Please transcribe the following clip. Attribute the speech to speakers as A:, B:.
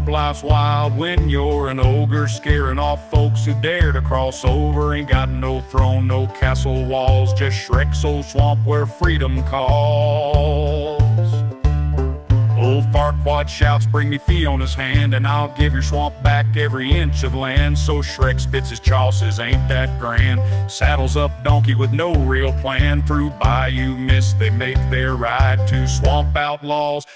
A: swamp life's wild when you're an ogre, scaring off folks who dare to cross over. Ain't got no throne, no castle walls, just Shrek's old swamp where freedom calls. Old Farquaad shouts, bring me Fiona's hand, and I'll give your swamp back every inch of land. So Shrek spits his chaw, says, ain't that grand? Saddles up donkey with no real plan. Through Bayou Mist they make their ride to swamp outlaws.